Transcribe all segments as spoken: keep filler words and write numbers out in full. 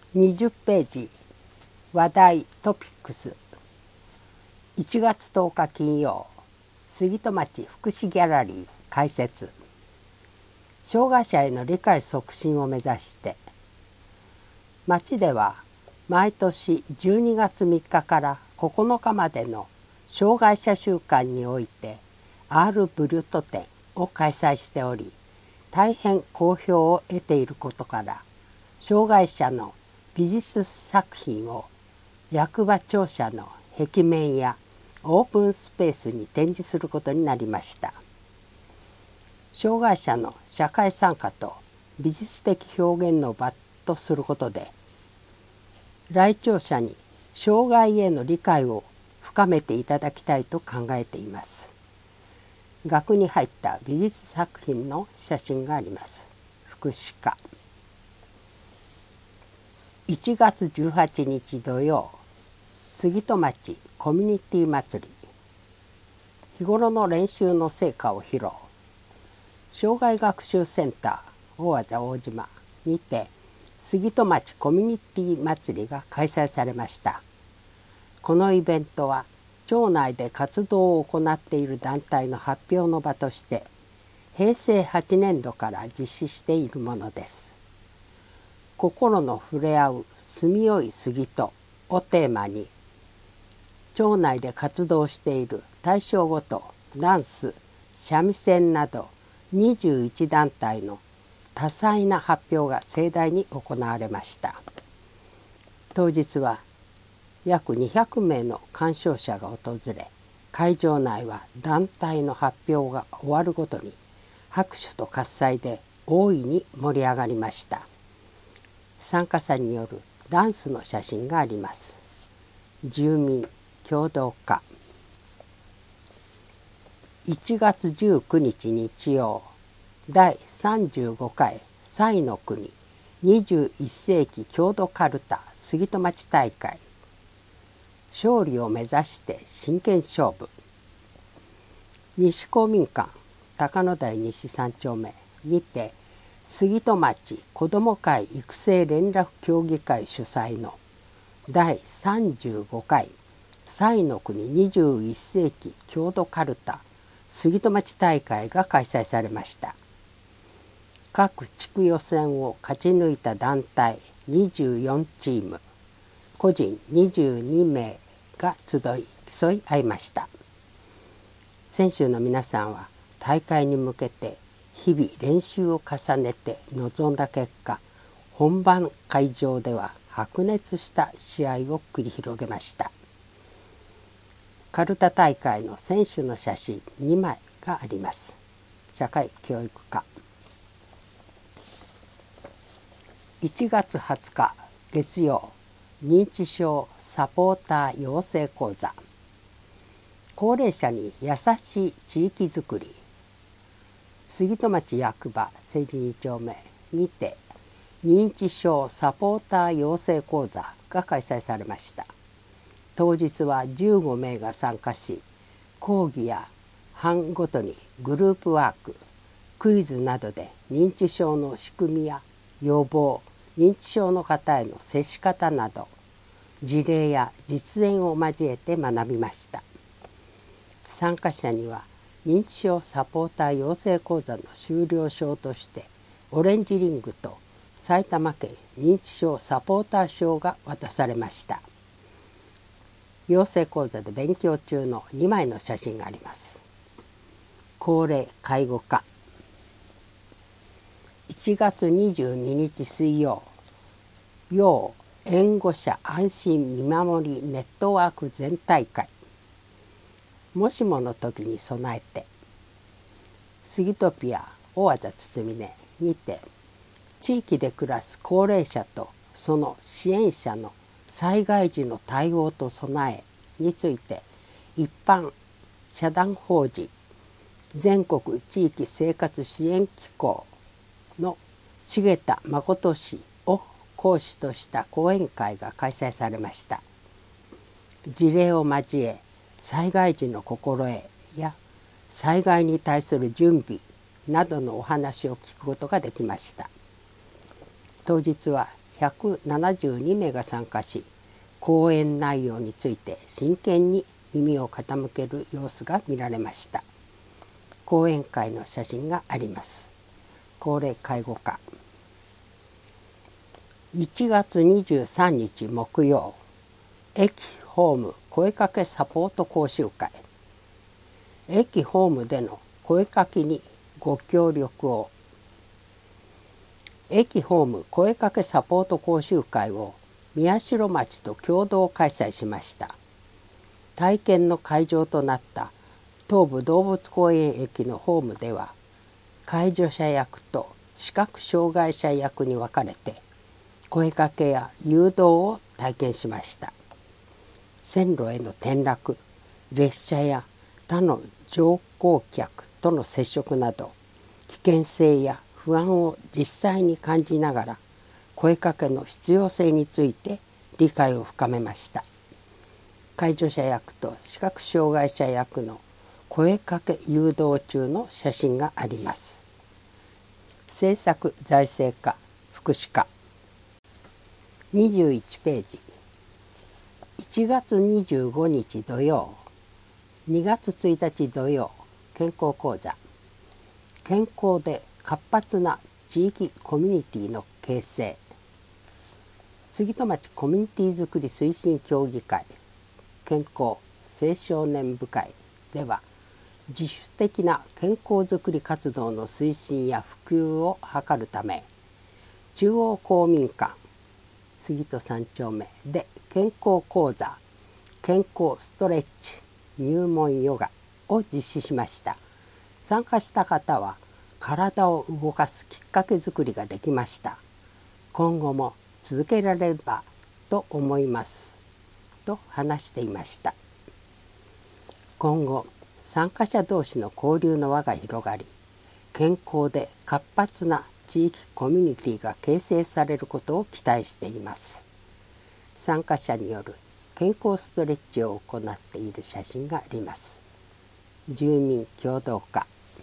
にじゅっページ話題トピックスいちがつとおか金曜杉戸町福祉ギャラリー開設。障害者への理解促進を目指して町では毎年じゅうにがつみっかからここのかまでの障害者週間において アール ブリュット展を開催しており、大変好評を得ていることから障害者の美術作品を役場庁舎の壁面やオープンスペースに展示することになりました。障害者の社会参加と美術的表現の場とすることで、来庁者に障害への理解を深めていただきたいと考えています。額に入った美術作品の写真があります。福祉課いちがつじゅうはちにち土曜、杉戸町コミュニティ祭り。日頃の練習の成果を披露。障害学習センター大字大島にて杉戸町コミュニティ祭りが開催されました。このイベントは町内で活動を行っている団体の発表の場としてへいせいはちねんどから実施しているものです。心の触れ合う住みよい杉戸をテーマに、町内で活動している対象ごとダンス、三味線などにじゅういちだんたいの多彩な発表が盛大に行われました。当日は約にひゃくめいの鑑賞者が訪れ、会場内は団体の発表が終わるごとに拍手と喝采で大いに盛り上がりました。参加者によるダンスの写真があります。住民共同化いちがつじゅうくにち日曜、だいさんじゅうごかい彩の国にじゅういっせいき郷土かるた杉戸町大会。勝利を目指して真剣勝負。西公民館高野台西さんちょうめにて杉戸町子ども会育成連絡協議会主催のだいさんじゅうごかい彩の国にじゅういっせいき郷土かるた杉戸町大会が開催されました。各地区予選を勝ち抜いた団体にじゅうよんチーム、個人にじゅうにめいが集い競い合いました。選手の皆さんは大会に向けて日々練習を重ねて臨んだ結果、本番会場では白熱した試合を繰り広げました。かるた大会の選手の写真にまいがあります。社会教育課いちがつはつか月曜、認知症サポーター養成講座。高齢者に優しい地域づくり。杉戸町役場せいじにちょうめにて認知症サポーター養成講座が開催されました。当日はじゅうごめいが参加し、講義や班ごとにグループワーク、クイズなどで認知症の仕組みや予防、認知症の方への接し方など事例や実演を交えて学びました。参加者には認知症サポーター養成講座の修了証としてオレンジリングと埼玉県認知症サポーター証が渡されました。養成講座で勉強中のにまいの写真があります。高齢介護課いちがつにじゅうににち水曜、要援護者安心見守りネットワーク全体会。もしもの時に備えて。杉戸ピア大字堤根にて地域で暮らす高齢者とその支援者の災害時の対応と備えについて一般社団法人全国地域生活支援機構の重田誠氏を講師とした講演会が開催されました。事例を交え災害時の心得や災害に対する準備などのお話を聞くことができました。当日はひゃくななじゅうにめいが参加し、講演内容について真剣に耳を傾ける様子が見られました。講演会の写真があります。高齢介護課。いちがつにじゅうさんにち木曜、駅ホーム声かけサポート講習会。駅ホームでの声かけにご協力を。駅ホーム声かけサポート講習会を宮代町と共同開催しました。体験の会場となった東武動物公園駅のホームでは、介助者役と視覚障害者役に分かれて声かけや誘導を体験しました。線路への転落、列車や他の乗降客との接触など、危険性や不安を実際に感じながら声かけの必要性について理解を深めました。介助者役と視覚障害者役の声かけ誘導中の写真があります。政策財政課福祉課。にじゅういちページ。いちがつにじゅうごにち土曜、にがつついたち土曜、健康講座。健康で活発な地域コミュニティの形成。杉戸町コミュニティづくり推進協議会健康青少年部会では、自主的な健康づくり活動の推進や普及を図るため、中央公民館杉戸さんちょうめで健康講座、健康ストレッチ入門ヨガを実施しました。参加した方は体を動かすきっかけづくりができました。今後も続けられればと思いますと話していました。今後参加者同士の交流の輪が広がり、健康で活発な地域コミュニティが形成されることを期待しています。参加者による健康ストレッチを行っている写真があります。住民協同課。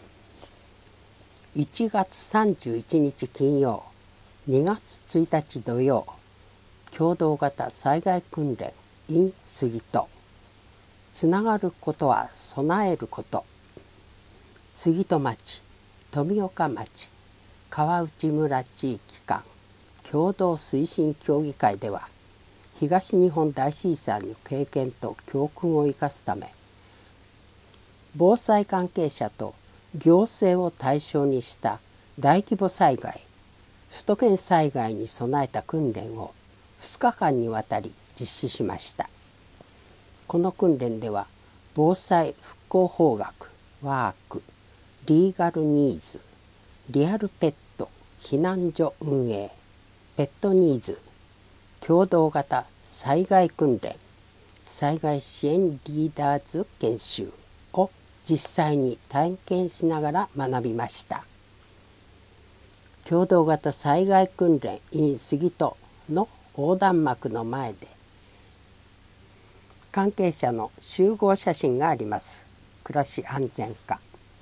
いちがつさんじゅういちにち金曜、にがつついたち土曜、共同型災害訓練 in 杉戸。つながることは備えること。杉戸町、富岡町、川内村地域間共同推進協議会では、東日本大震災の経験と教訓を生かすため、防災関係者と行政を対象にした大規模災害、首都圏災害に備えた訓練をふつかかんにわたり実施しました。この訓練では、防災復興法学、ワーク、リーガルニーズ、リアルペット、避難所運営、ペットニーズ、共同型災害訓練、災害支援リーダーズ研修を実際に体験しながら学びました。共同型災害訓練 in 杉戸の横断幕の前で、関係者の集合写真があります。暮らし安全課。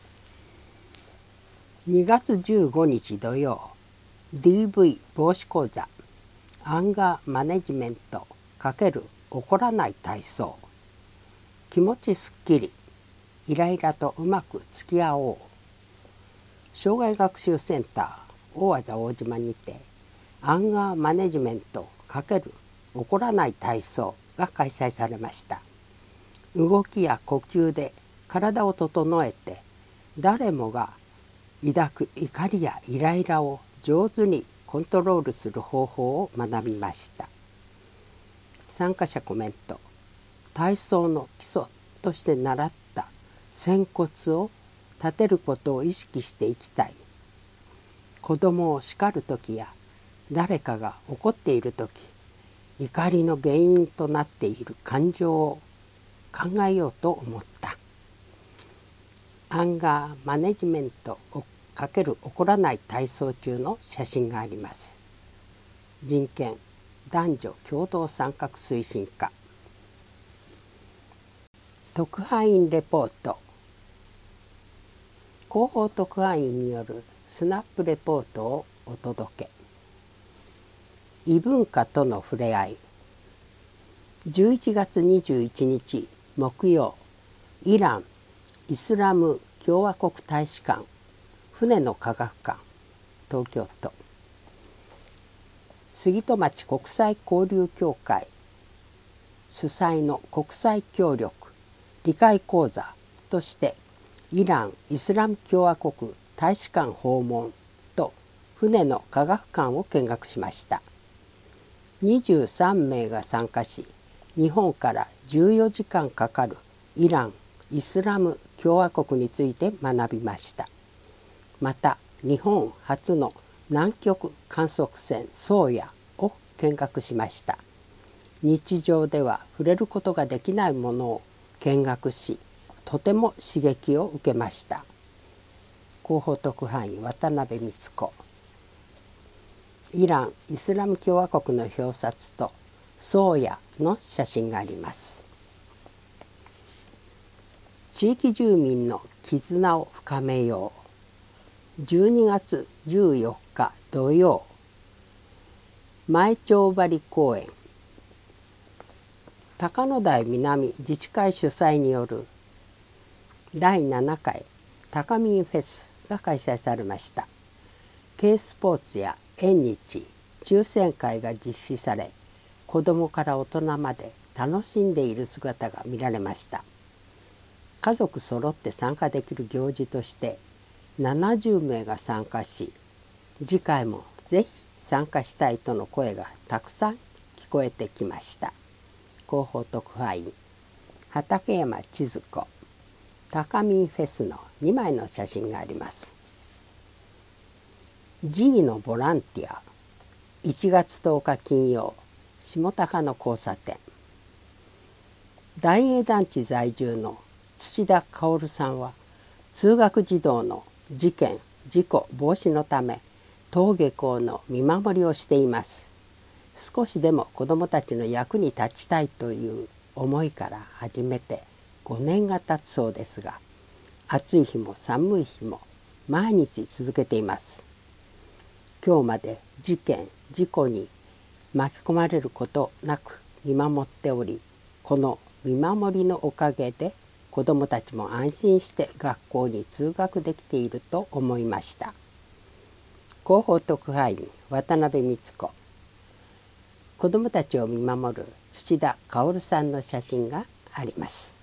にがつじゅうごにち土曜、 ディーブイ 防止講座、アンガーマネジメント×怒らない体操。気持ちすっきり、イライラとうまく付き合おう。障害学習センター大字大島にて、アンガーマネジメント×怒らない体操が開催されました。動きや呼吸で体を整えて、誰もが抱く怒りやイライラを上手にコントロールする方法を学びました。参加者コメント。体操の基礎として習った仙骨を立てることを意識していきたい。子供を叱るときや誰かが怒っているとき、怒りの原因となっている感情を考えようと思った。アンガーマネジメントをかける怒らない体操中の写真があります。人権男女共同参画推進課。特派員レポート。広報特派員によるスナップレポートをお届け。 異文化との触れ合い。じゅういちがつにじゅういちにち木曜、イラン・イスラム共和国大使館船の科学館、東京都。杉戸町国際交流協会主催の国際協力理解講座としてイラン・イスラム共和国大使館訪問と船の科学館を見学しました。にじゅうさんめいが参加し、日本からじゅうよじかんかかるイラン・イスラム共和国について学びました。また日本初の南極観測船宗谷を見学しました。日常では触れることができないものを見学し、とても刺激を受けました。広報特派員渡辺光子。イラン・イスラム共和国の表札と宗谷の写真があります。地域住民の絆を深めよう。じゅうにがつじゅうよっか土曜、前町張公園。高野台南自治会主催によるだいななかい高民フェスが開催されました。Kスポーツや縁日、抽選会が実施され、子どもから大人まで楽しんでいる姿が見られました。家族揃って参加できる行事としてななじゅうめいが参加し、次回もぜひ参加したいとの声がたくさん聞こえてきました。広報特派員畠山千鶴子。高民フェスのにまいの写真があります。G のボランティア。いちがつとおか金曜、下高野交差点。大英団地在住の土田薫さんは、通学児童の事件・事故防止のため登下校の見守りをしています。少しでも子どもたちの役に立ちたいという思いから始めてごねんが経つそうですが、暑い日も寒い日も毎日続けています。今日まで事件・事故に巻き込まれることなく見守っており、この見守りのおかげで子どもたちも安心して学校に通学できていると思いました。広報特派員渡辺光子。子どもたちを見守る土田薫さんの写真があります。